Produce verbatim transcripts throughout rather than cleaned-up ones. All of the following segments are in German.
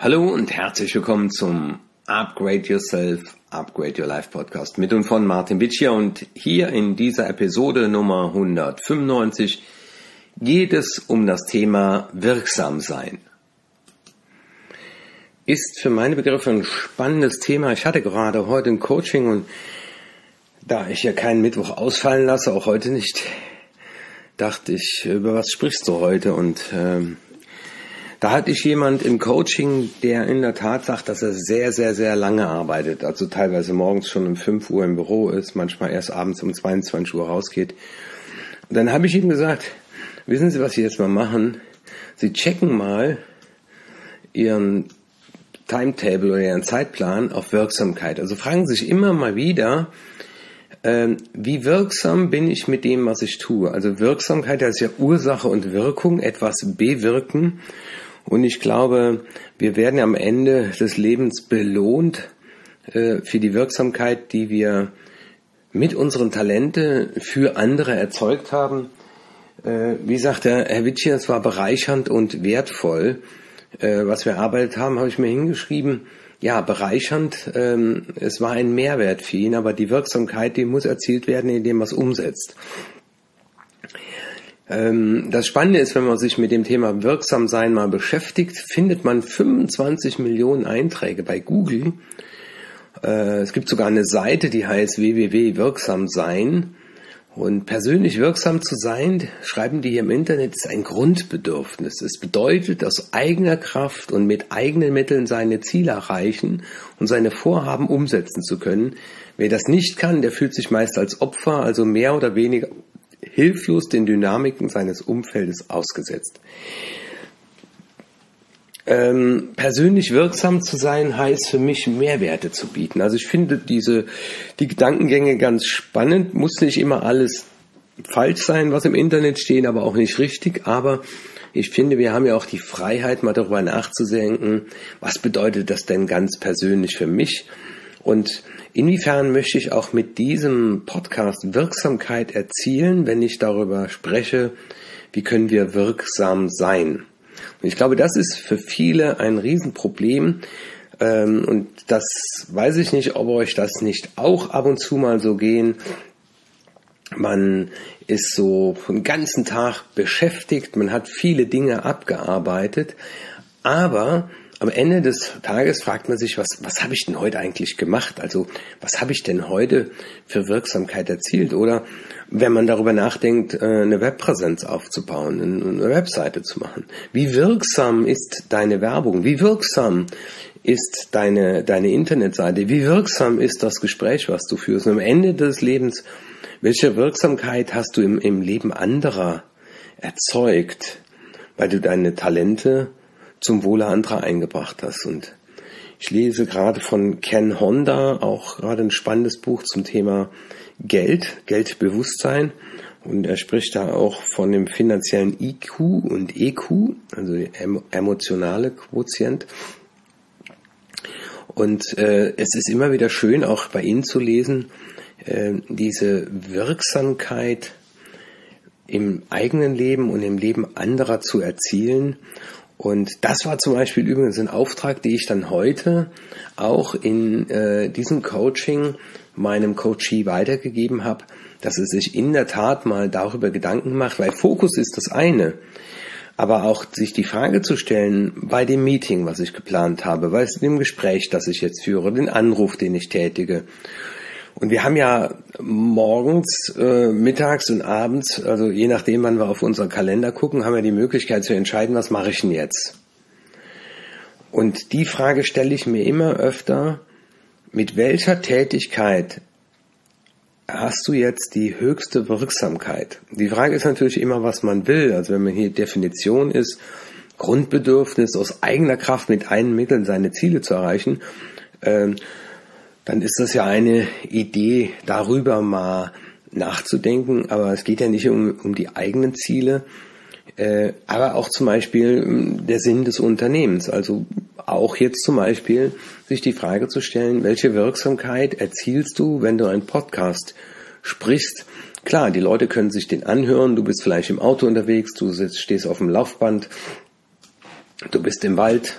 Hallo und herzlich willkommen zum Upgrade Yourself, Upgrade Your Life Podcast mit und von Martin Witschier. Und hier in dieser Episode Nummer hundertfünfundneunzig geht es um das Thema wirksam sein. Ist für meine Begriffe ein spannendes Thema. Ich hatte gerade heute ein Coaching und da ich ja keinen Mittwoch ausfallen lasse, auch heute nicht, dachte ich, über was sprichst du heute? Und ähm, da hatte ich jemand im Coaching, der in der Tat sagt, dass er sehr, sehr, sehr lange arbeitet. Also teilweise morgens schon um fünf Uhr im Büro ist, manchmal erst abends um zweiundzwanzig Uhr rausgeht. Und dann habe ich ihm gesagt, wissen Sie, was Sie jetzt mal machen? Sie checken mal Ihren Timetable oder Ihren Zeitplan auf Wirksamkeit. Also fragen Sie sich immer mal wieder, ähm, wie wirksam bin ich mit dem, was ich tue? Also Wirksamkeit, das ist ja Ursache und Wirkung, etwas bewirken. Und ich glaube, wir werden am Ende des Lebens belohnt äh, für die Wirksamkeit, die wir mit unseren Talenten für andere erzeugt haben. Äh, wie sagt der Herr Witschier, es war bereichernd und wertvoll. Äh, was wir erarbeitet haben, habe ich mir hingeschrieben. Ja, bereichernd, ähm, es war ein Mehrwert für ihn, aber die Wirksamkeit, die muss erzielt werden, indem man es umsetzt. Das Spannende ist, wenn man sich mit dem Thema Wirksamsein mal beschäftigt, findet man fünfundzwanzig Millionen Einträge bei Google. Es gibt sogar eine Seite, die heißt w w w punkt wirksam sein. Und persönlich wirksam zu sein, schreiben die hier im Internet, ist ein Grundbedürfnis. Es bedeutet, aus eigener Kraft und mit eigenen Mitteln seine Ziele erreichen und seine Vorhaben umsetzen zu können. Wer das nicht kann, der fühlt sich meist als Opfer, also mehr oder weniger hilflos den Dynamiken seines Umfeldes ausgesetzt. Ähm, persönlich wirksam zu sein heißt für mich, Mehrwerte zu bieten. Also ich finde diese die Gedankengänge ganz spannend. Muss nicht immer alles falsch sein, was im Internet steht, aber auch nicht richtig. Aber ich finde, wir haben ja auch die Freiheit, mal darüber nachzudenken, was bedeutet das denn ganz persönlich für mich? Und inwiefern möchte ich auch mit diesem Podcast Wirksamkeit erzielen, wenn ich darüber spreche, wie können wir wirksam sein? Und ich glaube, das ist für viele ein Riesenproblem. Und das weiß ich nicht, ob euch das nicht auch ab und zu mal so gehen. Man ist so den ganzen Tag beschäftigt, man hat viele Dinge abgearbeitet, aber am Ende des Tages fragt man sich, was, was habe ich denn heute eigentlich gemacht? Also, was habe ich denn heute für Wirksamkeit erzielt? Oder wenn man darüber nachdenkt, eine Webpräsenz aufzubauen, eine Webseite zu machen. Wie wirksam ist deine Werbung? Wie wirksam ist deine, deine Internetseite? Wie wirksam ist das Gespräch, was du führst? Und am Ende des Lebens, welche Wirksamkeit hast du im, im Leben anderer erzeugt, weil du deine Talente zum Wohle anderer eingebracht hast? Und ich lese gerade von Ken Honda auch gerade ein spannendes Buch zum Thema Geld, Geldbewusstsein. Und er spricht da auch von dem finanziellen I Q und E Q, also emotionale Quotient. Und äh, es ist immer wieder schön, auch bei Ihnen zu lesen, äh, diese Wirksamkeit im eigenen Leben und im Leben anderer zu erzielen. Und das war zum Beispiel übrigens ein Auftrag, den ich dann heute auch in äh, diesem Coaching meinem Coachee weitergegeben habe, dass es sich in der Tat mal darüber Gedanken macht, weil Fokus ist das eine, aber auch sich die Frage zu stellen, bei dem Meeting, was ich geplant habe, bei dem Gespräch, das ich jetzt führe, den Anruf, den ich tätige. Und wir haben ja morgens, äh, mittags und abends, also je nachdem, wann wir auf unseren Kalender gucken, haben wir die Möglichkeit zu entscheiden, was mache ich denn jetzt? Und die Frage stelle ich mir immer öfter, mit welcher Tätigkeit hast du jetzt die höchste Wirksamkeit? Die Frage ist natürlich immer, was man will. Also wenn man hier Definition ist, Grundbedürfnis aus eigener Kraft mit eigenen Mitteln seine Ziele zu erreichen, äh, dann ist das ja eine Idee, darüber mal nachzudenken. Aber es geht ja nicht um, um die eigenen Ziele, äh, aber auch zum Beispiel der Sinn des Unternehmens. Also auch jetzt zum Beispiel sich die Frage zu stellen, welche Wirksamkeit erzielst du, wenn du einen Podcast sprichst? Klar, die Leute können sich den anhören, du bist vielleicht im Auto unterwegs, du sitzt, stehst auf dem Laufband, du bist im Wald,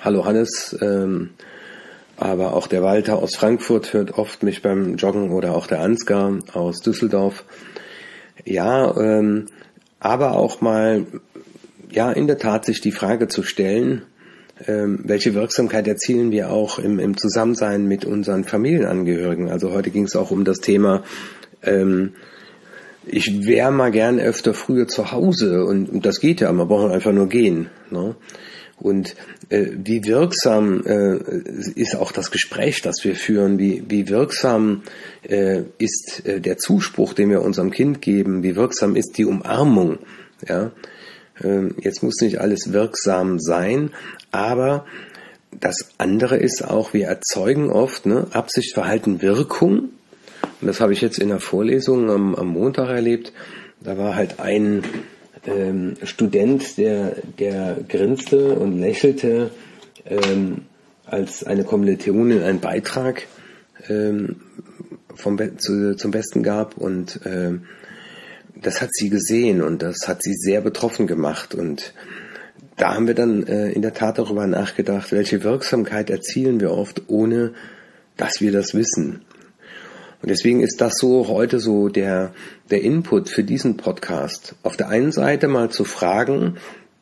Hallo Hannes, ähm, aber auch der Walter aus Frankfurt hört oft mich beim Joggen oder auch der Ansgar aus Düsseldorf. Ja, ähm, aber auch mal, ja, in der Tat sich die Frage zu stellen, ähm, welche Wirksamkeit erzielen wir auch im, im Zusammensein mit unseren Familienangehörigen. Also heute ging es auch um das Thema, ähm, ich wäre mal gern öfter früher zu Hause und, und das geht ja, man braucht einfach nur gehen, ne? Und äh, wie wirksam äh, ist auch das Gespräch, das wir führen, wie, wie wirksam äh, ist äh, der Zuspruch, den wir unserem Kind geben, wie wirksam ist die Umarmung. Ja? Äh, jetzt muss nicht alles wirksam sein, aber das andere ist auch, wir erzeugen oft, ne, Absicht, Verhalten, Wirkung. Und das habe ich jetzt in der Vorlesung am, am Montag erlebt. Da war halt ein ähm, Student, der, der grinste und lächelte, ähm, als eine Kommilitonin einen Beitrag ähm, vom Be- zu, zum Besten gab. Und ähm, das hat sie gesehen und das hat sie sehr betroffen gemacht. Und da haben wir dann äh, in der Tat darüber nachgedacht, welche Wirksamkeit erzielen wir oft, ohne dass wir das wissen. Und deswegen ist das so heute so der, der Input für diesen Podcast. Auf der einen Seite mal zu fragen,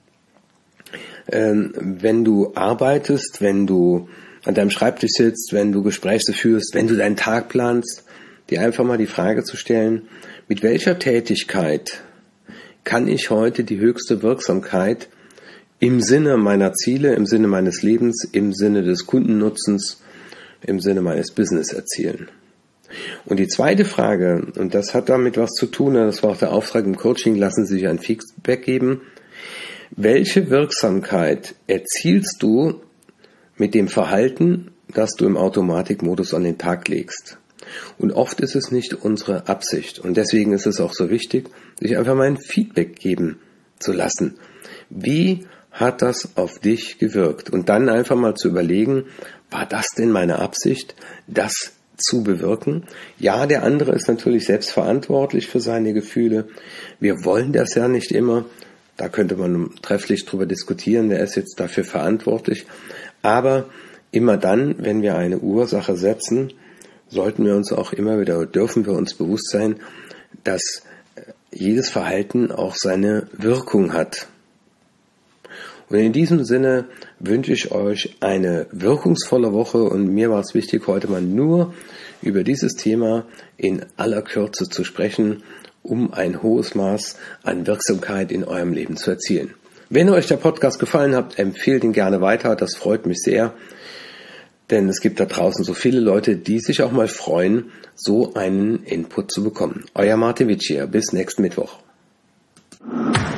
ähm, wenn du arbeitest, wenn du an deinem Schreibtisch sitzt, wenn du Gespräche führst, wenn du deinen Tag planst, dir einfach mal die Frage zu stellen, mit welcher Tätigkeit kann ich heute die höchste Wirksamkeit im Sinne meiner Ziele, im Sinne meines Lebens, im Sinne des Kundennutzens, im Sinne meines Business erzielen? Und die zweite Frage, und das hat damit was zu tun, das war auch der Auftrag im Coaching, lassen Sie sich ein Feedback geben. Welche Wirksamkeit erzielst du mit dem Verhalten, das du im Automatikmodus an den Tag legst? Und oft ist es nicht unsere Absicht. Und deswegen ist es auch so wichtig, sich einfach mal ein Feedback geben zu lassen. Wie hat das auf dich gewirkt? Und dann einfach mal zu überlegen, war das denn meine Absicht, das zu bewirken? Ja, der andere ist natürlich selbst verantwortlich für seine Gefühle. Wir wollen das ja nicht immer. Da könnte man trefflich drüber diskutieren, wer ist jetzt dafür verantwortlich. Aber immer dann, wenn wir eine Ursache setzen, sollten wir uns auch immer wieder, dürfen wir uns bewusst sein, dass jedes Verhalten auch seine Wirkung hat. Und in diesem Sinne wünsche ich euch eine wirkungsvolle Woche und mir war es wichtig, heute mal nur über dieses Thema in aller Kürze zu sprechen, um ein hohes Maß an Wirksamkeit in eurem Leben zu erzielen. Wenn euch der Podcast gefallen hat, empfehlt ihn gerne weiter, das freut mich sehr, denn es gibt da draußen so viele Leute, die sich auch mal freuen, so einen Input zu bekommen. Euer Martin Witsch hier, bis nächsten Mittwoch.